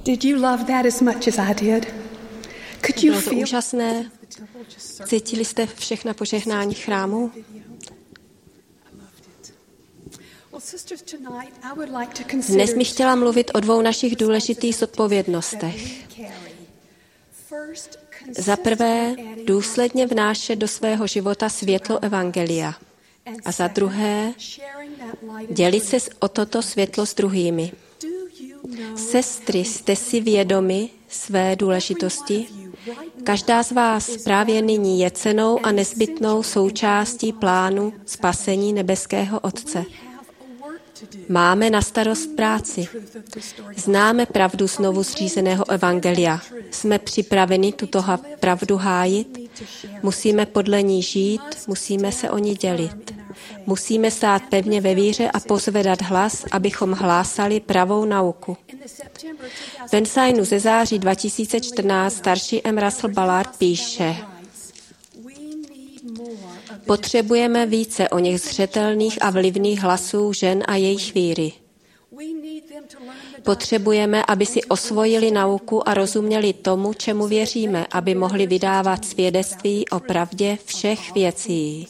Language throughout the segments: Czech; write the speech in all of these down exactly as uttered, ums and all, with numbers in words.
Did you love that as much as I did? Could you Bylo to feel úžasné. Cítili jste všechna požehnání chrámu? Dnes bych chtěla mluvit o dvou našich důležitých zodpovědnostech. Za prvé, důsledně vnášet do svého života světlo evangelia. A za druhé, dělit se o toto světlo s druhými. Sestry, jste si vědomi své důležitosti? Každá z vás právě nyní je cennou a nezbytnou součástí plánu spasení nebeského Otce. Máme na starost práci. Známe pravdu znovu zřízeného evangelia. Jsme připraveni tuto pravdu hájit. Musíme podle ní žít, musíme se o ní dělit. Musíme stát pevně ve víře a pozvedat hlas, abychom hlásali pravou nauku. V Ensignu ze září dva tisíce čtrnáct starší M. Russell Ballard píše: Potřebujeme více o něch zřetelných a vlivných hlasů žen a jejich víry. Potřebujeme, aby si osvojili nauku a rozuměli tomu, čemu věříme, aby mohli vydávat svědectví o pravdě všech věcí.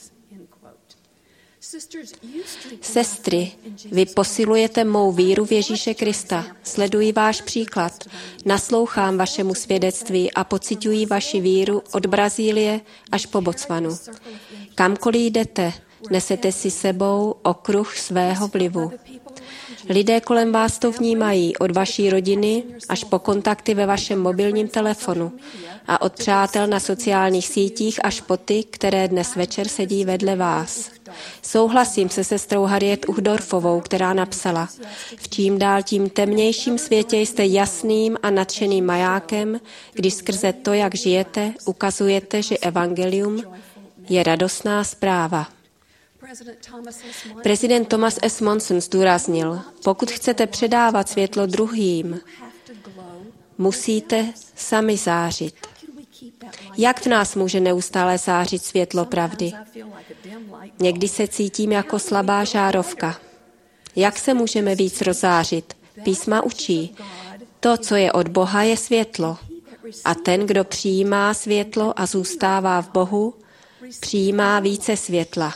Sestry, vy posilujete mou víru v Ježíše Krista. Sleduji váš příklad. Naslouchám vašemu svědectví a pociťuji vaši víru od Brazílie až po Botswanu. Kamkoliv jdete, nesete si sebou okruh svého vlivu. Lidé kolem vás to vnímají, od vaší rodiny až po kontakty ve vašem mobilním telefonu a od přátel na sociálních sítích až po ty, které dnes večer sedí vedle vás. Souhlasím se sestrou Harriet Uchtdorfovou, která napsala: v čím dál tím temnějším světě jste jasným a nadšeným majákem, když skrze to, jak žijete, ukazujete, že evangelium je radostná zpráva. Prezident Thomas S. Monson zdůraznil: pokud chcete předávat světlo druhým, musíte sami zářit. Jak v nás může neustále zářit světlo pravdy? Někdy se cítím jako slabá žárovka. Jak se můžeme víc rozzářit? Písma učí: to, co je od Boha, je světlo. A ten, kdo přijímá světlo a zůstává v Bohu, přijímá více světla.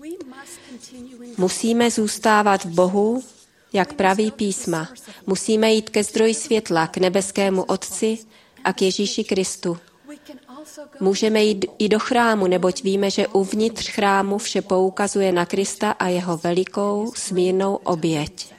Musíme zůstávat v Bohu, jak praví písma. Musíme jít ke zdroji světla, k nebeskému Otci a k Ježíši Kristu. Můžeme jít i do chrámu, neboť víme, že uvnitř chrámu vše poukazuje na Krista a jeho velikou, smírnou oběť.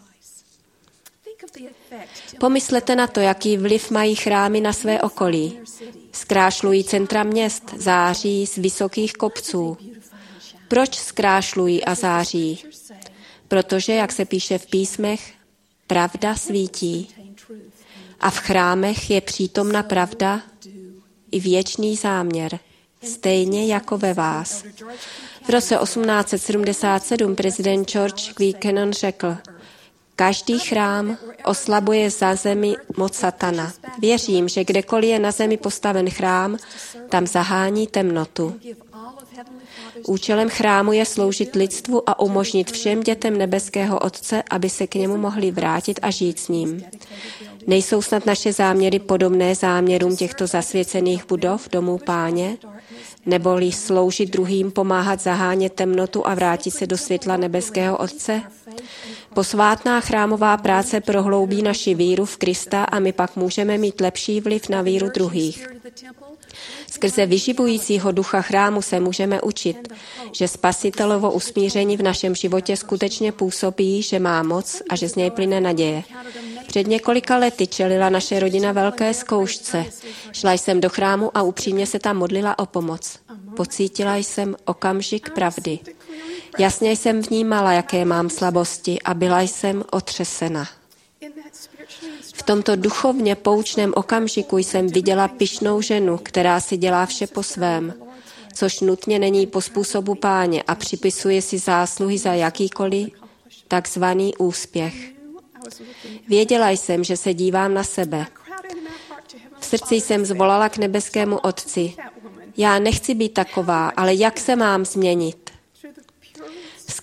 Pomyslete na to, jaký vliv mají chrámy na své okolí. Zkrášlují centra měst, září z vysokých kopců. Proč zkrášlují a září? Protože, jak se píše v písmech, pravda svítí. A v chrámech je přítomna pravda i věčný záměr, stejně jako ve vás. V roce osmnáct set sedmdesát sedm prezident George W. Kennan řekl: každý chrám oslabuje za zemi moc satana. Věřím, že kdekoliv je na zemi postaven chrám, tam zahání temnotu. Účelem chrámu je sloužit lidstvu a umožnit všem dětem nebeského Otce, aby se k němu mohli vrátit a žít s ním. Nejsou snad naše záměry podobné záměrům těchto zasvěcených budov, domů Páně? Neboli sloužit druhým, pomáhat zahánět temnotu a vrátit se do světla nebeského Otce? Posvátná chrámová práce prohloubí naši víru v Krista a my pak můžeme mít lepší vliv na víru druhých. Skrze vyživujícího ducha chrámu se můžeme učit, že Spasitelovo usmíření v našem životě skutečně působí, že má moc a že z něj plyne naděje. Před několika lety čelila naše rodina velké zkoušce. Šla jsem do chrámu a upřímně se tam modlila o pomoc. Pocítila jsem okamžik pravdy. Jasně jsem vnímala, jaké mám slabosti, a byla jsem otřesena. V tomto duchovně poučném okamžiku jsem viděla pyšnou ženu, která si dělá vše po svém, což nutně není po způsobu Páně a připisuje si zásluhy za jakýkoliv takzvaný úspěch. Věděla jsem, že se dívám na sebe. V srdci jsem zvolala k nebeskému Otci: já nechci být taková, ale jak se mám změnit?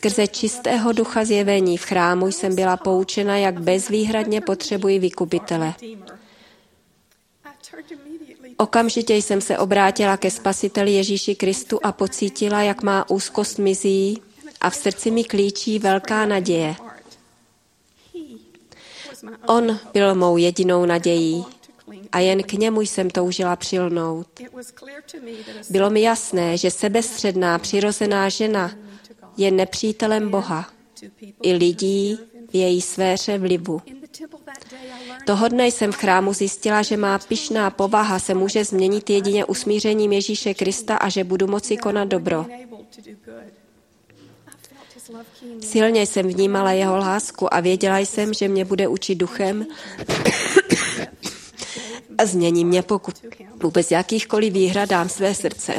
Skrze čistého ducha zjevení v chrámu jsem byla poučena, jak bezvýhradně potřebuji vykupitele. Okamžitě jsem se obrátila ke Spasiteli Ježíši Kristu a pocítila, jak má úzkost mizí a v srdci mi klíčí velká naděje. On byl mou jedinou nadějí a jen k němu jsem toužila přilnout. Bylo mi jasné, že sebestředná přirozená žena je nepřítelem Boha i lidí v její sféře vlivu. Toho dne jsem v chrámu zjistila, že má pyšná povaha se může změnit jedině usmířením Ježíše Krista a že budu moci konat dobro. Silně jsem vnímala jeho lásku a věděla jsem, že mě bude učit duchem a změní mě, pokud vůbec jakýchkoliv výhrad dám své srdce.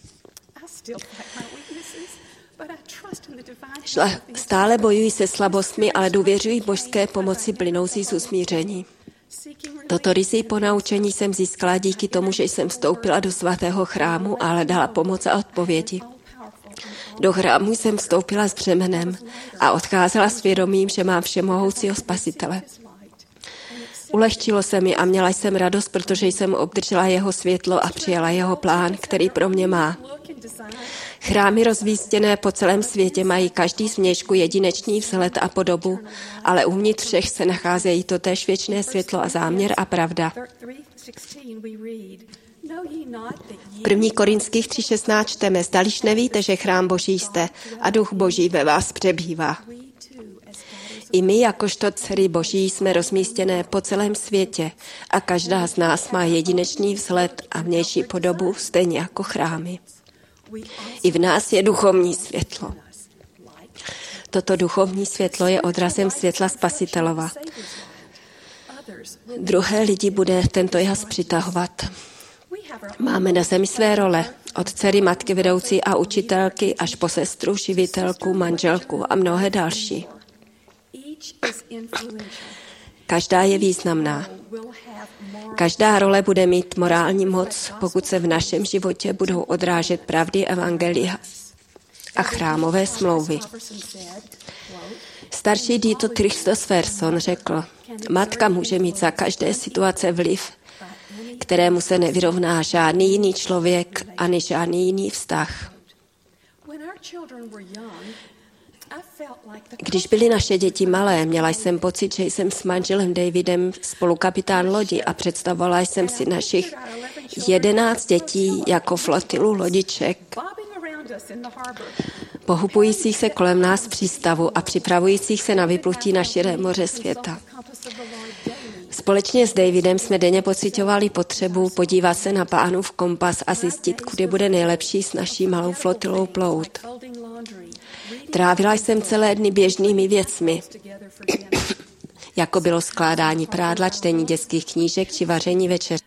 Stále bojuji se slabostmi, ale důvěřuji božské pomoci plynoucí z usmíření. Toto ryzí ponaučení jsem získala díky tomu, že jsem vstoupila do svatého chrámu a hledala pomoc a odpovědi. Do chrámu jsem vstoupila s břemenem a odcházela s vědomím, že mám všemohoucího Spasitele. Ulehčilo se mi a měla jsem radost, protože jsem obdržela jeho světlo a přijala jeho plán, který pro mě má. Chrámy rozvístěné po celém světě mají každý zvnějšku jedinečný vzhled a podobu, ale uvnitř všech se nacházejí totéž věčné světlo a záměr a pravda. V první Korinských tři šestnáct čteme, zdališ nevíte, že chrám Boží jste a duch Boží ve vás přebývá. I my, jakožto dcery Boží, jsme rozmístěné po celém světě a každá z nás má jedinečný vzhled a vnější podobu, stejně jako chrámy. I v nás je duchovní světlo. Toto duchovní světlo je odrazem světla Spasitelova. Druhé lidi bude tento jas přitahovat. Máme na zemi své role, od dcery, matky, vedoucí a učitelky až po sestru, živitelku, manželku a mnohé další. Každá je významná. Každá role bude mít morální moc, pokud se v našem životě budou odrážet pravdy evangelia a chrámové smlouvy. Starší Dieter Christofferson řekl, matka může mít za každé situace vliv, kterému se nevyrovná žádný jiný člověk ani žádný jiný vztah. Když byly naše děti malé, měla jsem pocit, že jsem s manželem Davidem spolukapitán lodi a představovala jsem si našich jedenáct dětí jako flotilu lodiček, pohupujících se kolem nás v přístavu a připravujících se na vyplutí na širé moře světa. Společně s Davidem jsme denně pociťovali potřebu podívat se na Pánův kompas a zjistit, kudy bude nejlepší s naší malou flotilou plout. Trávila jsem celé dny běžnými věcmi, jako bylo skládání prádla, čtení dětských knížek či vaření večeře.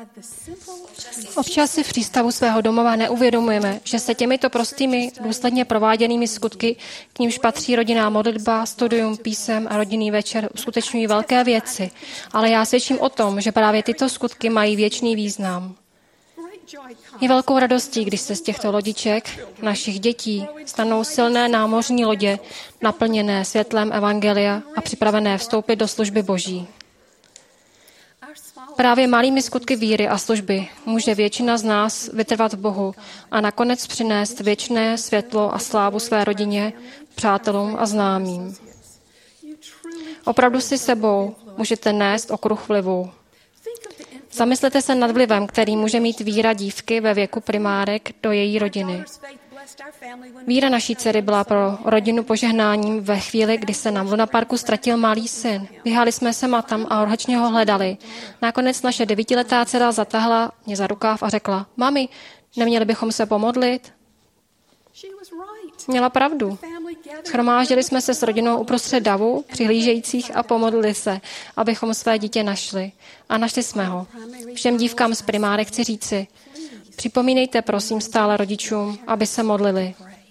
Občas si v přístavu svého domova neuvědomujeme, že se těmito prostými, důsledně prováděnými skutky, k nímž patří rodinná modlitba, studium písem a rodinný večer, uskutečňují velké věci, ale já svědčím o tom, že právě tyto skutky mají věčný význam. Je velkou radostí, když se z těchto lodiček, našich dětí, stanou silné námořní lodě, naplněné světlem evangelia a připravené vstoupit do služby Boží. Právě malými skutky víry a služby může většina z nás vytrvat v Bohu a nakonec přinést věčné světlo a slávu své rodině, přátelům a známým. Opravdu si sebou můžete nést okruh vlivu. Zamyslete se nad vlivem, který může mít víra dívky ve věku primárek do její rodiny. Víra naší dcery byla pro rodinu požehnáním ve chvíli, kdy se nám v lunaparku ztratil malý syn. Běhali jsme sem a tam a horhačně ho hledali. Nakonec naše devítiletá dcera zatahla mě za rukáv a řekla, mami, neměli bychom se pomodlit? Měla pravdu. Shromáždili jsme se s rodinou uprostřed davu, přihlížejících a pomodlili se, abychom své dítě našli. A našli jsme ho. Všem dívkám z primárek chci říci, připomínejte prosím stále rodičům, aby se modlili.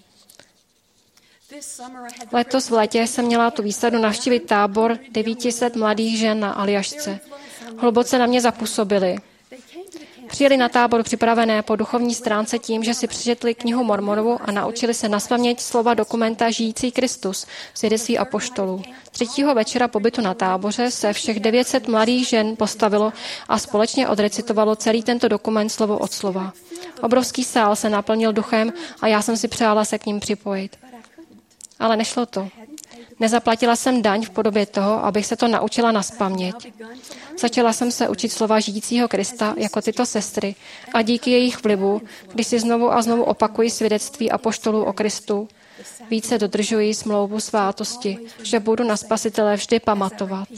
Letos v létě jsem měla tu výsadu navštívit tábor devět set mladých žen na Aljašce. Hluboce na mě zapůsobili. Přijeli na tábor připravené po duchovní stránce tím, že si přečetli knihu Mormonovu a naučili se naspaměť slova dokumenta Žijící Kristus, svědectví apoštolů. Třetího večera pobytu na táboře se všech devět set mladých žen postavilo a společně odrecitovalo celý tento dokument slovo od slova. Obrovský sál se naplnil duchem a já jsem si přála se k ním připojit. Ale nešlo to. Nezaplatila jsem daň v podobě toho, abych se to naučila naspaměť. Začala jsem se učit slova žijícího Krista jako tyto sestry a díky jejich vlivu, když si znovu a znovu opakuji svědectví apoštolů o Kristu, více dodržuji smlouvu svátosti, že budu na Spasitele vždy pamatovat.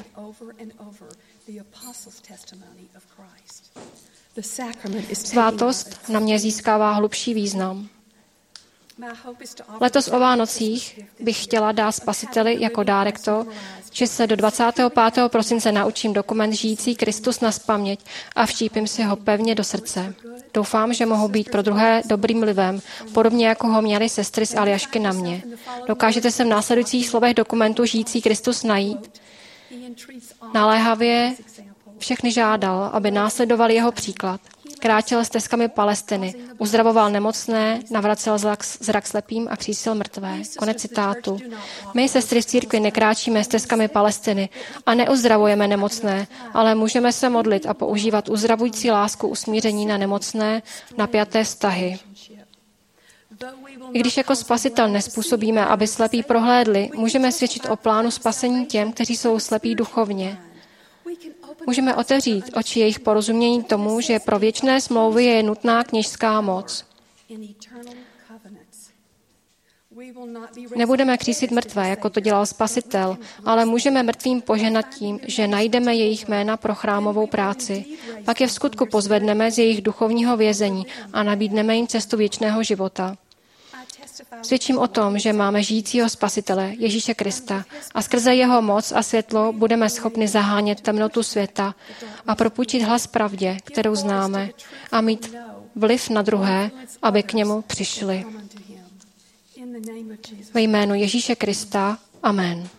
Svátost na mě získává hlubší význam. Letos o Vánocích bych chtěla dát Spasiteli jako dárek to, že se do dvacátého pátého prosince naučím dokument Žijící Kristus naspaměť a vštípím si ho pevně do srdce. Doufám, že mohu být pro druhé dobrým vlivem, podobně jako ho měly sestry z Aljašky na mě. Dokážete se v následujících slovech dokumentu Žijící Kristus najít? Naléhavě všechny žádal, aby následovali jeho příklad. Kráčel stezkami Palestiny, uzdravoval nemocné, navracel zrak slepým a křísil mrtvé. Konec citátu. My, sestry v církvi, nekráčíme stezkami Palestiny a neuzdravujeme nemocné, ale můžeme se modlit a používat uzdravující lásku usmíření na nemocné, napjaté vztahy. I když jako Spasitel nezpůsobíme, aby slepí prohlédli, můžeme svědčit o plánu spasení těm, kteří jsou slepí duchovně. Můžeme otevřít oči jejich porozumění tomu, že pro věčné smlouvy je nutná kněžská moc. Nebudeme křísit mrtvé, jako to dělal Spasitel, ale můžeme mrtvým požehnat tím, že najdeme jejich jména pro chrámovou práci. Pak je v skutku pozvedneme z jejich duchovního vězení a nabídneme jim cestu věčného života. Svědčím o tom, že máme žijícího Spasitele, Ježíše Krista, a skrze jeho moc a světlo budeme schopni zahánět temnotu světa a propůjčit hlas pravdě, kterou známe, a mít vliv na druhé, aby k němu přišli. Ve jménu Ježíše Krista. Amen.